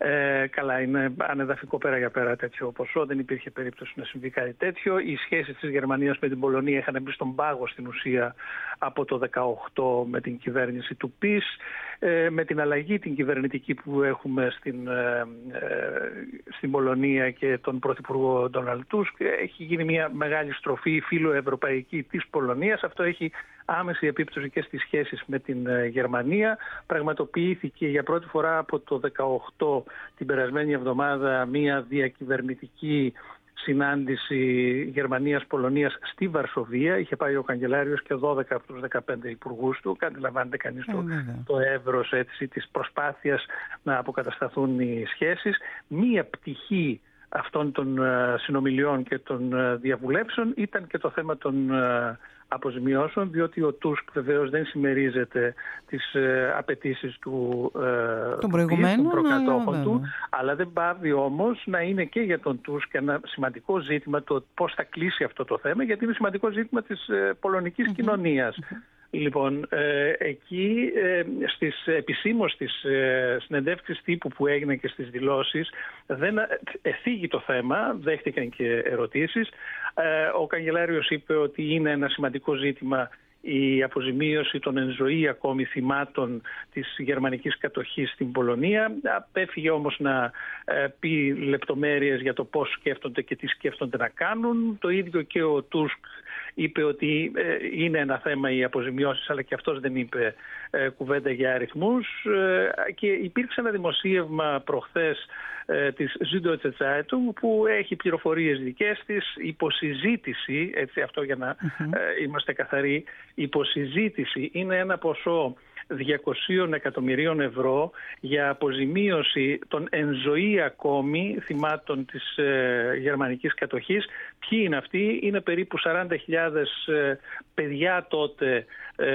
Ε, καλά, είναι ανεδαφικό πέρα για πέρα τέτοιο ποσό, δεν υπήρχε περίπτωση να συμβεί κάτι τέτοιο. Οι σχέσεις της Γερμανίας με την Πολωνία είχαν μπει στον πάγο στην ουσία από το δεκαοκτώ με την κυβέρνηση του ΠΙΣ. Ε, με την αλλαγή την κυβερνητική που έχουμε στην, ε, ε, στην Πολωνία και τον Πρωθυπουργό Ντόναλντ Τούσκ, έχει γίνει μια μεγάλη στροφή φιλοευρωπαϊκή της Πολωνίας. Αυτό έχει άμεση επίπτωση και στις σχέσεις με την ε, Γερμανία. Πραγματοποιήθηκε για πρώτη φορά από το δεκαοκτώ την περασμένη εβδομάδα μια διακυβερνητική συνάντηση Γερμανίας-Πολωνίας στη Βαρσοβία. Είχε πάει ο καγκελάριος και δώδεκα από τους δεκαπέντε υπουργούς του. Αντιλαμβάνεται κανείς το, το εύρος έτσι, της προσπάθειας να αποκατασταθούν οι σχέσεις. Μία πτυχή αυτών των uh, συνομιλιών και των uh, διαβουλεύσεων ήταν και το θέμα των uh, αποζημιώσεων, διότι ο Τούσκ βεβαίως δεν συμμερίζεται τις ε, απαιτήσεις του, ε, των προηγουμένων, προκατόχων αλλά, του, αλλά δεν πάβει όμως να είναι και για τον Τούσκ ένα σημαντικό ζήτημα το πώς θα κλείσει αυτό το θέμα, γιατί είναι σημαντικό ζήτημα της ε, πολωνικής mm-hmm. κοινωνίας. Mm-hmm. Λοιπόν, ε, εκεί ε, στις επισήμως στις ε, συνεντεύξεις τύπου που έγιναν και στις δηλώσεις δεν εθίγει το θέμα, δέχτηκαν και ερωτήσεις. Ε, ο καγκελάριος είπε ότι είναι ένα σημαντικό ζήτημα η αποζημίωση των εν ζωή ακόμη θυμάτων της γερμανικής κατοχής στην Πολωνία. Απέφυγε όμως να ε, πει λεπτομέρειες για το πώς σκέφτονται και τι σκέφτονται να κάνουν. Το ίδιο και ο Τούσκ είπε ότι ε, είναι ένα θέμα οι αποζημιώσεις, αλλά και αυτός δεν είπε ε, κουβέντα για αριθμούς. Ε, και υπήρξε ένα δημοσίευμα προχθές ε, της Süddeutsche Zeitung που έχει πληροφορίες δικές της, υποσυζήτηση, έτσι αυτό για να mm-hmm. ε, είμαστε καθαροί, υποσυζήτηση είναι ένα ποσό διακόσια εκατομμυρίων ευρώ για αποζημίωση των εν ζωή ακόμη θυμάτων της ε, γερμανικής κατοχής. Ποιοι είναι αυτοί? Είναι περίπου σαράντα χιλιάδες ε, παιδιά τότε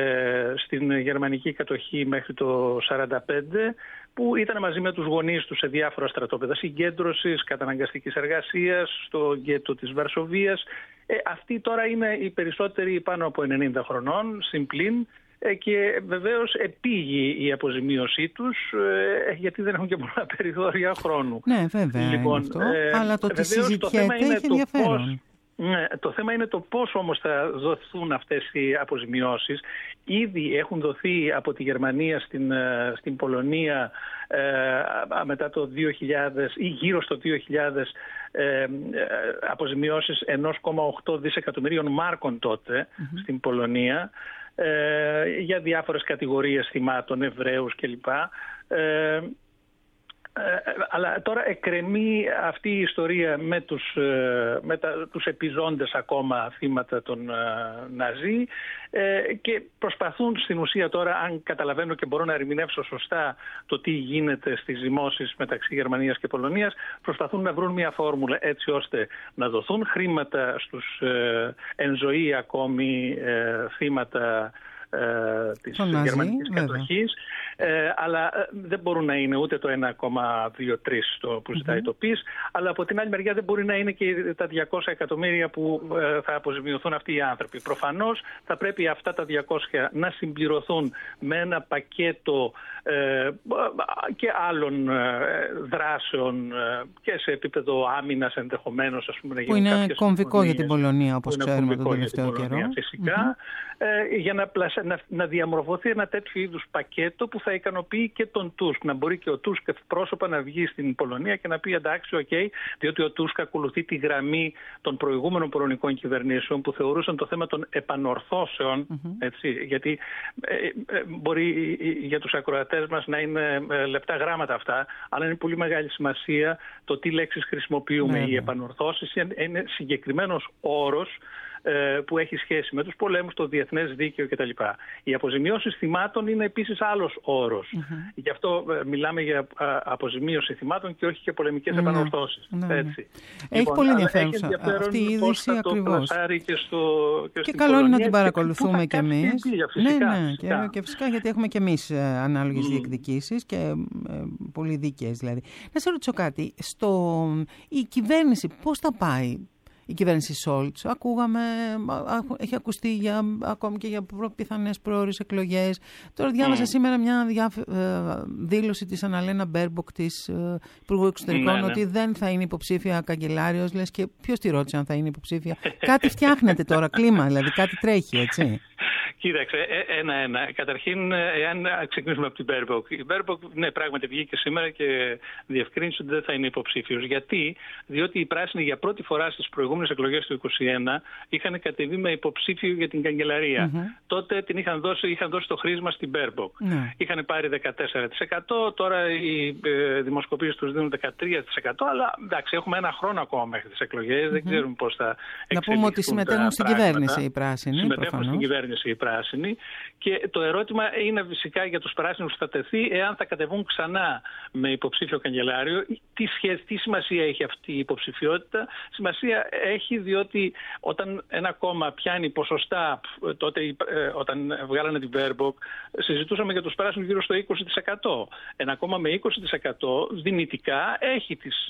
ε, στην γερμανική κατοχή μέχρι το σαράντα πέντε, που ήταν μαζί με τους γονείς τους σε διάφορα στρατόπεδα συγκέντρωσης, καταναγκαστικής εργασίας, στο γκέτο της Βαρσοβίας. Ε, αυτοί τώρα είναι οι περισσότεροι πάνω από ενενήντα χρονών, συμπλήν, και βεβαίως επήγει η αποζημίωσή τους, γιατί δεν έχουν και πολλά περιθώρια χρόνου. Ναι, βέβαια, λοιπόν, είναι αυτό. Ε, αλλά το ότι συζητιέται έχει ενδιαφέρον. Ναι, το θέμα είναι το πώς όμως θα δοθούν αυτές οι αποζημιώσεις. Ήδη έχουν δοθεί από τη Γερμανία στην, στην Πολωνία ε, μετά το δύο χιλιάδες ή γύρω στο δύο χιλιάδες ε, αποζημιώσεις ένα κόμμα οκτώ δισεκατομμυρίων μάρκων τότε mm-hmm. στην Πολωνία, ε, για διάφορες κατηγορίες θυμάτων, Εβραίους κλπ. Ε, αλλά τώρα εκκρεμεί αυτή η ιστορία με τους, με τα, τους επιζώντες ακόμα θύματα των Ναζί και προσπαθούν στην ουσία τώρα, αν καταλαβαίνω και μπορώ να ερμηνεύσω σωστά το τι γίνεται στις ζυμώσεις μεταξύ Γερμανίας και Πολωνίας, προσπαθούν να βρουν μια φόρμουλα έτσι ώστε να δοθούν χρήματα στους εν ζωή ακόμη θύματα Ε, της Ναζί, γερμανικής κατοχής, ε, αλλά ε, δεν μπορούν να είναι ούτε το ένα κόμμα δύο τρία το που ζητάει mm-hmm. το ΠΙΣ, αλλά από την άλλη μεριά δεν μπορεί να είναι και τα διακόσια εκατομμύρια που ε, θα αποζημιωθούν αυτοί οι άνθρωποι. Προφανώς θα πρέπει αυτά τα διακόσια να συμπληρωθούν με ένα πακέτο ε, και άλλων ε, δράσεων ε, και σε επίπεδο άμυνας ενδεχομένως, ας πούμε, να που είναι κομβικό για την Πολωνία, όπως ξέρουμε τον τελευταίο καιρό. Φυσικά, mm-hmm. ε, για να πλασ Να, να διαμορφωθεί ένα τέτοιο είδους πακέτο που θα ικανοποιεί και τον Τούσκ. Να μπορεί και ο Τούσκ πρόσωπα να βγει στην Πολωνία και να πει εντάξει, οκ, okay, διότι ο Τούσκ ακολουθεί τη γραμμή των προηγούμενων πολωνικών κυβερνήσεων που θεωρούσαν το θέμα των επανορθώσεων, mm-hmm. έτσι, γιατί ε, ε, μπορεί για τους ακροατές μας να είναι ε, λεπτά γράμματα αυτά, αλλά είναι πολύ μεγάλη σημασία το τι λέξεις χρησιμοποιούμε. Mm-hmm. Οι επανορθώσεις είναι συγκεκριμένος όρος που έχει σχέση με τους πολέμους, το διεθνές δίκαιο κτλ. Οι αποζημιώσεις θυμάτων είναι επίσης άλλος όρος. Mm-hmm. Γι' αυτό μιλάμε για αποζημίωση θυμάτων και όχι για πολεμικές mm-hmm. επανορθώσεις. Mm-hmm. Έτσι. Έχει λοιπόν, πολύ ενδιαφέρουσα αυτή η είδηση ακριβώς. Και, στο, και, και καλό είναι να την παρακολουθούμε κι εμείς. Φυσικά, ναι, ναι, φυσικά. Και, και φυσικά γιατί έχουμε κι εμείς ανάλογες mm. διεκδικήσεις και ε, πολύ δίκαιες δηλαδή. Να σε ρωτήσω κάτι, στο, η κυβέρνηση πώς θα πάει? η κυβέρνηση Σόλτς. Ακούγαμε, έχει ακουστεί για, ακόμη και για πιθανές προώρες εκλογές. Τώρα διάβασα mm. σήμερα μια διά, δήλωση της Αναλένα Μπέρμποκ, της Υπουργού Εξωτερικών, ναι, ναι. ότι δεν θα είναι υποψήφια καγκελάριος. Λες, και ποιος τη ρώτησε αν θα είναι υποψήφια? Κάτι φτιάχνεται τώρα, κλίμα, δηλαδή κάτι τρέχει, έτσι. Κοίταξε, ένα-ένα. Καταρχήν, εάν ξεκινήσουμε από την Μπέρμποκ. Η Μπέρμποκ, ναι, πράγματι βγήκε σήμερα και διευκρίνησε ότι δεν θα είναι υποψήφιος. Γιατί? Διότι οι πράσινοι για πρώτη φορά στις προηγούμενες εκλογές του είκοσι ένα είχαν κατεβεί με υποψήφιο για την καγκελαρία. Mm-hmm. Τότε την είχαν δώσει, είχαν δώσει το χρήσμα στην Μπέρμποκ. Mm. Είχαν πάρει δεκατέσσερα τοις εκατό, τώρα οι ε, δημοσκοπήσεις τους δίνουν δεκατρία τοις εκατό, αλλά εντάξει, έχουμε ένα χρόνο ακόμα μέχρι τις εκλογές, mm-hmm. δεν ξέρουμε πώς θα εξελιχθούν. Να πούμε ότι συμμετέχουν στην κυβέρνηση οι πράσινοι. Συμμετέχουν προφανώς. στην κυβέρνηση οι πράσινοι. Και το ερώτημα είναι φυσικά για τους πράσινους που θα τεθεί, εάν θα κατεβούν ξανά με υποψήφιο καγκελάριο. Τι, σχέση, τι σημασία έχει αυτή η υποψηφιότητα? Σημασία έχει διότι όταν ένα κόμμα πιάνει ποσοστά, τότε όταν βγάλανε την Μπέρμποκ, συζητούσαμε για τους πράσινους γύρω στο είκοσι τοις εκατό. Ένα κόμμα με είκοσι τοις εκατό δυνητικά έχει τις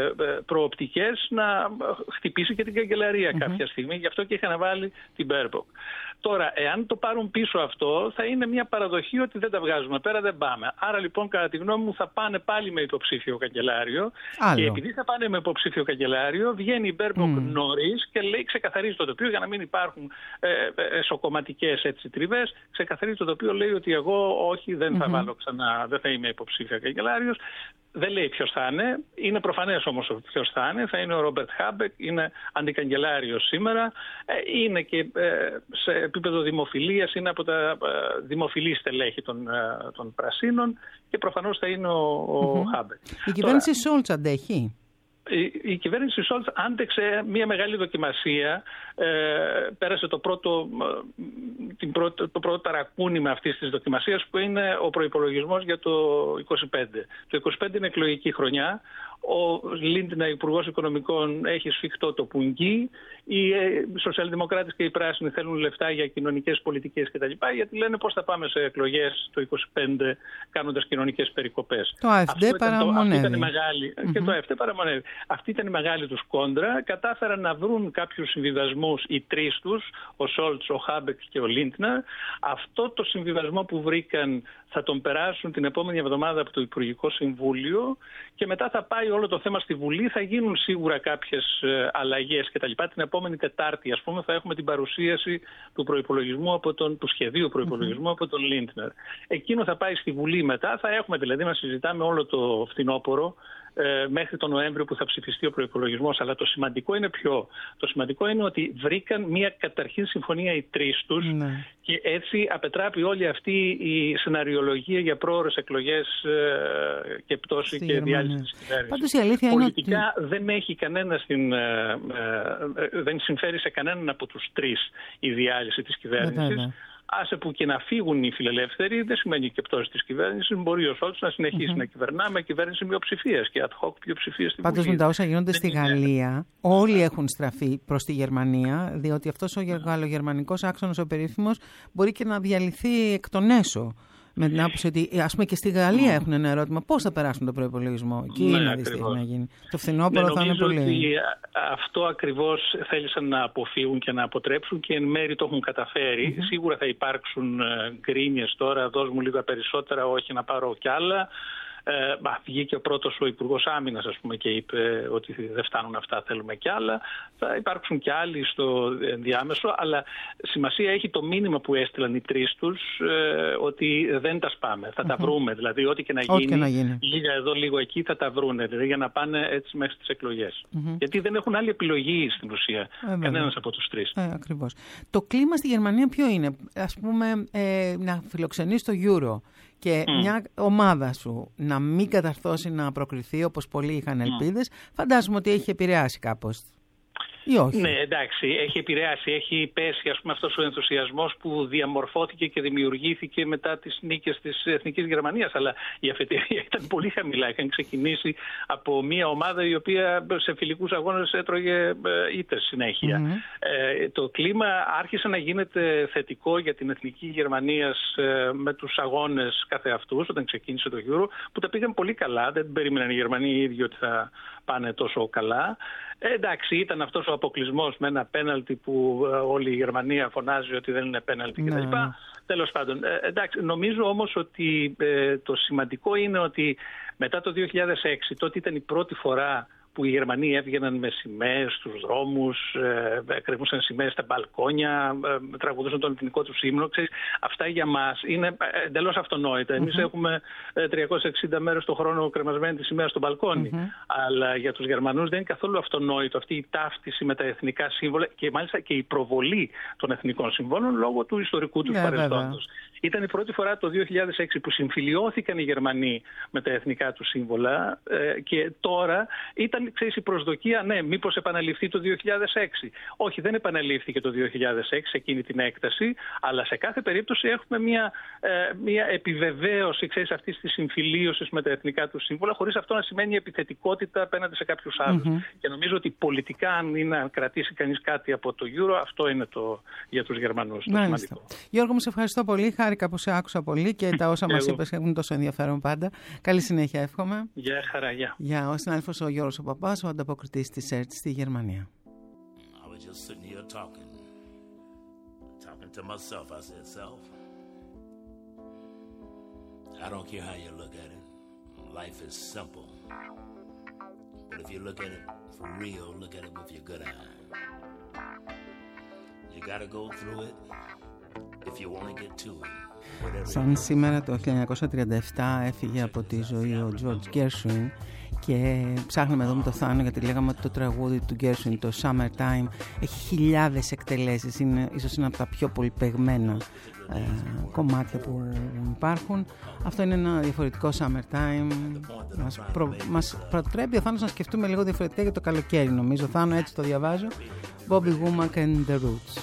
προοπτικές να χτυπήσει και την καγκελαρία mm-hmm. κάποια στιγμή. Γι' αυτό και είχαν βάλει την Μπέρμποκ. Τώρα, εάν το πάρουν πίσω αυτό, θα είναι μια παραδοχή ότι δεν τα βγάζουμε πέρα, δεν πάμε. Άρα λοιπόν, κατά τη γνώμη μου, θα πάνε πάλι με υποψήφιο καγκελάριο. Άλλο. Και επειδή θα πάνε με υποψήφιο καγκελάριο, βγαίνει η Μπέρμποκ mm. νωρίς και λέει, ξεκαθαρίζει το τοπίο για να μην υπάρχουν ε, εσωκομματικές έτσι τριβές. Ξεκαθαρίζει το τοπίο, λέει ότι εγώ όχι, δεν mm-hmm. θα βάλω ξανά, δεν θα είμαι υποψήφιο καγκελάριος. Δεν λέει ποιος θα είναι. Είναι προφανές όμως ποιος θα είναι. Θα είναι ο Ρόμπερτ Χάμπεκ, είναι αντικαγκελάριος σήμερα. Είναι και σε επίπεδο δημοφιλίας, είναι από τα δημοφιλή στελέχη των, των Πρασίνων και προφανώς θα είναι ο, ο mm-hmm. Χάμπεκ. Η κυβέρνηση Σόλτς αντέχει. Η, η κυβέρνηση Σόλτς άντεξε μια μεγάλη δοκιμασία, ε, πέρασε το πρώτο, την πρώτο, το πρώτο ταρακούνι με αυτής της δοκιμασίας που είναι ο προϋπολογισμός για το είκοσι πέντε. Το είκοσι πέντε είναι εκλογική χρονιά. Ο Λίντνα, Υπουργός Οικονομικών, έχει σφιχτό το πουγγί. Οι σοσιαλδημοκράτες και οι πράσινοι θέλουν λεφτά για κοινωνικές πολιτικές κτλ. Γιατί λένε πώς θα πάμε σε εκλογές το είκοσι πέντε κάνοντας κοινωνικές περικοπές. Το ΑΕΦΔ παραμονεύει. Mm-hmm. Και το ΑΕΦΔ παραμονεύει. Αυτή ήταν η μεγάλη τους κόντρα. Κατάφεραν να βρουν κάποιους συμβιβασμούς οι τρεις τους, ο Σόλτς, ο Χάμπεκ και ο Λίντνα. Αυτό το συμβιβασμό που βρήκαν θα τον περάσουν την επόμενη εβδομάδα από το Υπουργικό Συμβούλιο και μετά θα πάει όλο το θέμα στη Βουλή. Θα γίνουν σίγουρα κάποιες αλλαγές κτλ. Την επόμενη Τετάρτη, ας πούμε, θα έχουμε την παρουσίαση του προϋπολογισμού από τον, του σχεδίου προϋπολογισμού mm-hmm. από τον Λίντνερ. Εκείνο θα πάει στη Βουλή μετά. Θα έχουμε δηλαδή να συζητάμε όλο το φθινόπωρο μέχρι τον Νοέμβριο που θα ψηφιστεί ο προϋπολογισμός. Αλλά το σημαντικό είναι ποιο? Το σημαντικό είναι ότι βρήκαν μια καταρχήν συμφωνία οι τρεις τους ναι. και έτσι απετράπει όλη αυτή η σεναριολογία για πρόωρες εκλογές και πτώση Στη και Γερμανία. Διάλυση της κυβέρνησης. Πάντως η αλήθεια πολιτικά είναι ότι... δεν έχει κανένα στην, δεν συμφέρει σε κανέναν από τους τρεις η διάλυση της κυβέρνησης. Βέβαια. Άσε που και να φύγουν οι φιλελεύθεροι, δεν σημαίνει και πτώση της κυβέρνησης. Μπορεί ο Σόλτς να συνεχίσει mm-hmm. να κυβερνά με κυβέρνηση μειοψηφίας και ad hoc πλειοψηφίας στην Πάντως, με τα όσα γίνονται στη Γαλλία, όλοι έχουν στραφεί προς τη Γερμανία, διότι αυτός ο γαλλογερμανικός άξονας, ο περίφημος, μπορεί και να διαλυθεί εκ των έσω. Με την άποψη ότι, ας πούμε, και στη Γαλλία έχουν ένα ερώτημα πώς θα περάσουν τον προϋπολογισμό. Εκεί ναι, να δεις τι να γίνει. Το φθινόπωρο ναι, θα είναι πολύ. Ότι αυτό ακριβώς θέλησαν να αποφύγουν και να αποτρέψουν και εν μέρει το έχουν καταφέρει. Mm-hmm. Σίγουρα θα υπάρξουν γκρίνιες τώρα, δώσ' μου λίγα περισσότερα, όχι να πάρω κι άλλα. Ε, μπα, βγήκε ο πρώτος ο Υπουργός Άμυνας, ας πούμε, και είπε ότι δεν φτάνουν αυτά, θέλουμε κι άλλα. Θα υπάρξουν κι άλλοι στο ενδιάμεσο, αλλά σημασία έχει το μήνυμα που έστειλαν οι τρεις τους, ε, ότι δεν τα σπάμε, θα mm-hmm. τα βρούμε. Δηλαδή, ό,τι και να γίνει, και να γίνει, λίγα εδώ, λίγο εκεί, θα τα βρούνε, δηλαδή, για να πάνε έτσι μέχρι τις εκλογές. Mm-hmm. Γιατί δεν έχουν άλλη επιλογή στην ουσία, ε, κανένας από τους τρεις. Ε, ακριβώς. Το κλίμα στη Γερμανία ποιο είναι? Ας πούμε, ε, να φιλοξενείς το Euro και mm. μια ομάδα σου να μην καταρθώσει να προκριθεί όπως πολλοί είχαν ελπίδες, mm. φαντάζομαι ότι έχει επηρεάσει κάπως. Ή όχι? Ναι, εντάξει, έχει επηρεάσει, έχει πέσει, ας πούμε, αυτός ο ενθουσιασμός που διαμορφώθηκε και δημιουργήθηκε μετά τις νίκες της Εθνικής Γερμανίας, αλλά η αφετηρία ήταν πολύ χαμηλά. Είχαν ξεκινήσει από μια ομάδα η οποία σε φιλικούς αγώνες έτρωγε ήττες συνέχεια. Mm-hmm. Ε, το κλίμα άρχισε να γίνεται θετικό για την Εθνική Γερμανίας ε, με τους αγώνες καθεαυτούς όταν ξεκίνησε το Euro, που τα πήγαν πολύ καλά. Δεν περίμεναν οι Γερμανοί οι ίδιοι ότι θα πάνε τόσο καλά. Ε, εντάξει, ήταν αυτός ο αποκλεισμός με ένα πέναλτι που όλη η Γερμανία φωνάζει ότι δεν είναι πέναλτι ναι. κτλ. Τέλος πάντων, ε, εντάξει, νομίζω όμως ότι ε, το σημαντικό είναι ότι μετά το δύο χιλιάδες έξι, τότε ήταν η πρώτη φορά που οι Γερμανοί έβγαιναν με σημαίες στους δρόμους, ε, κρεμούσαν σημαίες στα μπαλκόνια, ε, τραγουδούσαν τον εθνικό τους ύμνο. Ξέρεις, αυτά για μας είναι εντελώς αυτονόητα. Εμείς mm-hmm. έχουμε ε, τριακόσιες εξήντα μέρες το χρόνο κρεμασμένη τη σημαία στο μπαλκόνι. Mm-hmm. Αλλά για τους Γερμανούς δεν είναι καθόλου αυτονόητο αυτή η ταύτιση με τα εθνικά σύμβολα και μάλιστα και η προβολή των εθνικών συμβόλων λόγω του ιστορικού τους yeah, παρελθόντος. Ήταν η πρώτη φορά το δύο χιλιάδες έξι που συμφιλιώθηκαν οι Γερμανοί με τα εθνικά τους σύμβολα ε, και τώρα ήταν, ξέρεις, η προσδοκία, ναι, μήπως επαναληφθεί το δύο χιλιάδες έξι. Όχι, δεν επαναλήφθηκε το δύο χιλιάδες έξι σε εκείνη την έκταση, αλλά σε κάθε περίπτωση έχουμε μια, ε, μια επιβεβαίωση, ξέρεις, αυτής της συμφιλίωσης με τα εθνικά τους σύμβολα, χωρίς αυτό να σημαίνει επιθετικότητα απέναντι σε κάποιους άλλους. Mm-hmm. Και νομίζω ότι πολιτικά, αν είναι να κρατήσει κανείς κάτι από το Euro, αυτό είναι το, για τους Γερμανούς το σημαντικό. Γιώργο, μου σε ευχαριστώ πολύ. Χάρηκα που σε άκουσα πολύ και τα όσα μας είπες έχουν τόσο ενδιαφέρον πάντα. Καλή συνέχεια, εύχομαι. Γεια χαρά, γεια. Για ο συνάδελφος ο Γιώργος ο Παπάς, ο ανταποκριτής της ΕΡΤ στη Γερμανία. I was just sitting here talking, talking to myself. I said, self, I don't care how you look at it. Life is simple. But if you look at it for real, look at it with your good eye. You gotta go through it if you want to get to it. Σαν σήμερα το χίλια εννιακόσια τριάντα επτά έφυγε από τη ζωή ο George Gershwin και ψάχναμε εδώ με το Θάνο γιατί λέγαμε ότι το τραγούδι του Gershwin, το Summertime, έχει χιλιάδες εκτελέσεις, είναι ίσως ένα από τα πιο πολυπαιγμένα ε, κομμάτια που υπάρχουν. Αυτό είναι ένα διαφορετικό Summertime, μας, προ, μας προτρέπει ο Θάνος να σκεφτούμε λίγο διαφορετικά για το καλοκαίρι, νομίζω. Θάνο, έτσι το διαβάζω. Bobby Womack and the Roots.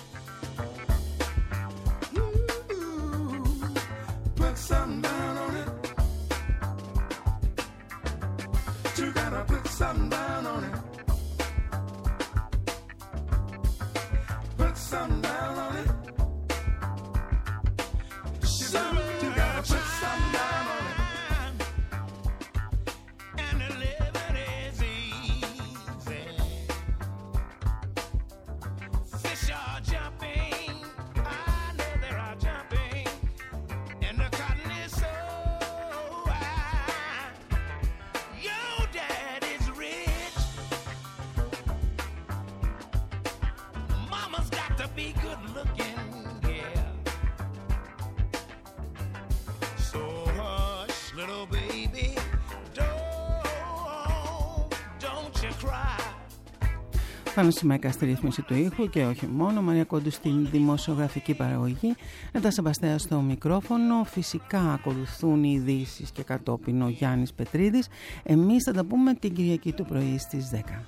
Θάνος Σημαίκα στη ρύθμιση του ήχου και όχι μόνο, Μαρία Κόντου στην δημοσιογραφική παραγωγή, Νέτα Σεμπαστέα στο μικρόφωνο. Φυσικά ακολουθούν οι ειδήσεις και κατόπιν ο Γιάννης Πετρίδης. Εμείς θα τα πούμε την Κυριακή το πρωί στις δέκα.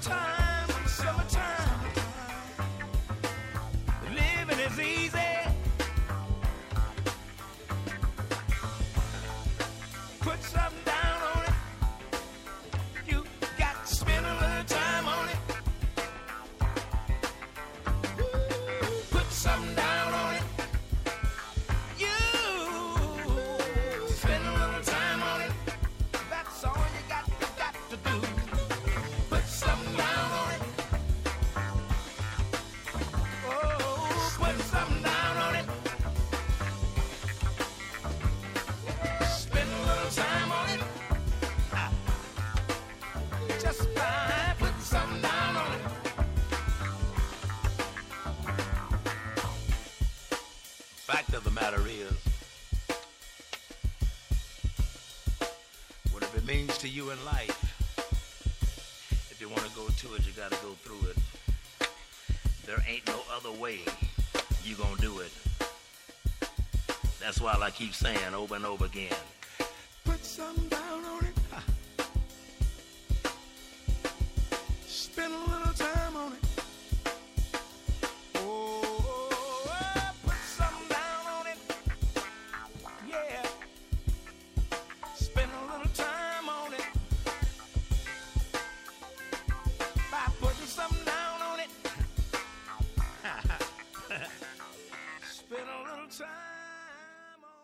summertime, summertime. Living is easy. Put something down on it. You got to spend a little time on it. Put something down on it. You spend a little time on it. That's all you got, got to do. Put something down on it. Oh, put something down on it. Spend a little time on it. Ah, just fine. Put something down on it. Fact of the matter is, whatever it means to you in life, if you want to go to it, you got to go through it. There ain't no other way you gonna do it. That's why I keep saying over and over again, Put something down